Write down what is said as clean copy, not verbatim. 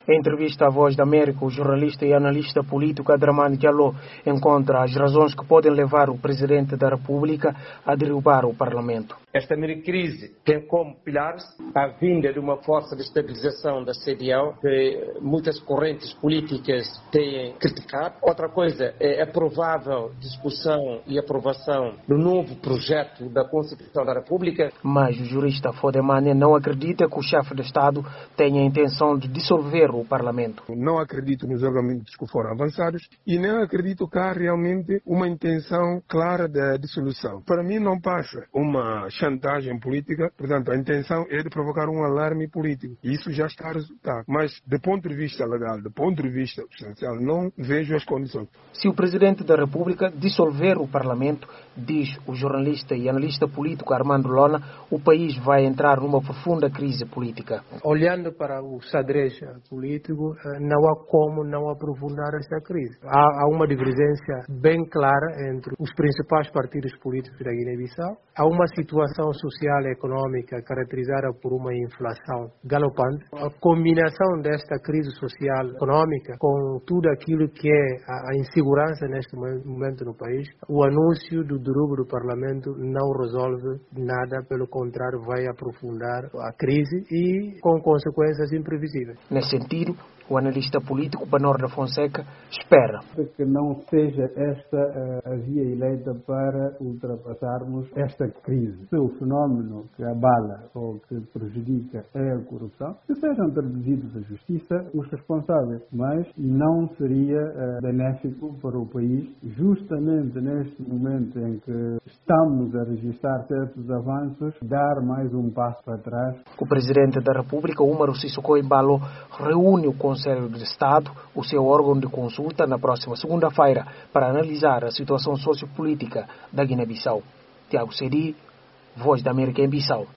Em entrevista à Voz da América, o jornalista e analista político Adramani Diallo encontra as razões que podem levar o Presidente da República a derrubar o Parlamento. Esta mini crise tem como pilares a vinda de uma força de estabilização da CDAO, que muitas correntes políticas têm criticado. Outra coisa é a provável discussão e aprovação do novo projeto da Constituição da República. Mas o jurista Fodemane não acredita que o chefe de Estado tenha a intenção de dissolver o Parlamento. Não acredito nos argumentos que foram avançados e nem acredito que há realmente uma intenção clara de dissolução. Para mim não passa uma chantagem política, portanto a intenção é de provocar um alarme político. E isso já está a resultar. Mas do ponto de vista legal, do ponto de vista substancial, não vejo as condições. Se o Presidente da República dissolver o Parlamento, diz o jornalista e analista político Armando Lona, o país vai entrar numa profunda crise política. Olhando para o xadrez político, não há como não aprofundar esta crise. Há uma divergência bem clara entre os principais partidos políticos da Guiné-Bissau. Há uma situação social e econômica caracterizada por uma inflação galopante. A combinação desta crise social e econômica com tudo aquilo que é a insegurança neste momento no país, o anúncio do derrubo do Parlamento não resolve nada, pelo contrário, vai aprofundar a crise e com consequências imprevisíveis. Nesse sentido, o analista político Banor da Fonseca espera que não seja esta a via eleita para ultrapassarmos esta crise. Se o fenómeno que abala ou que prejudica é a corrupção, que sejam traduzidos à justiça os responsáveis, mas não seria benéfico para o país, justamente neste momento em que estamos a registrar certos avanços, dar mais um passo para trás. O Presidente da República, Umaru Sissoko Embalo, reúne o Conselho de Estado, o seu órgão de consulta, na próxima segunda-feira, para analisar a situação sociopolítica da Guiné-Bissau. Tiago Sedi, Voz da América em Bissau.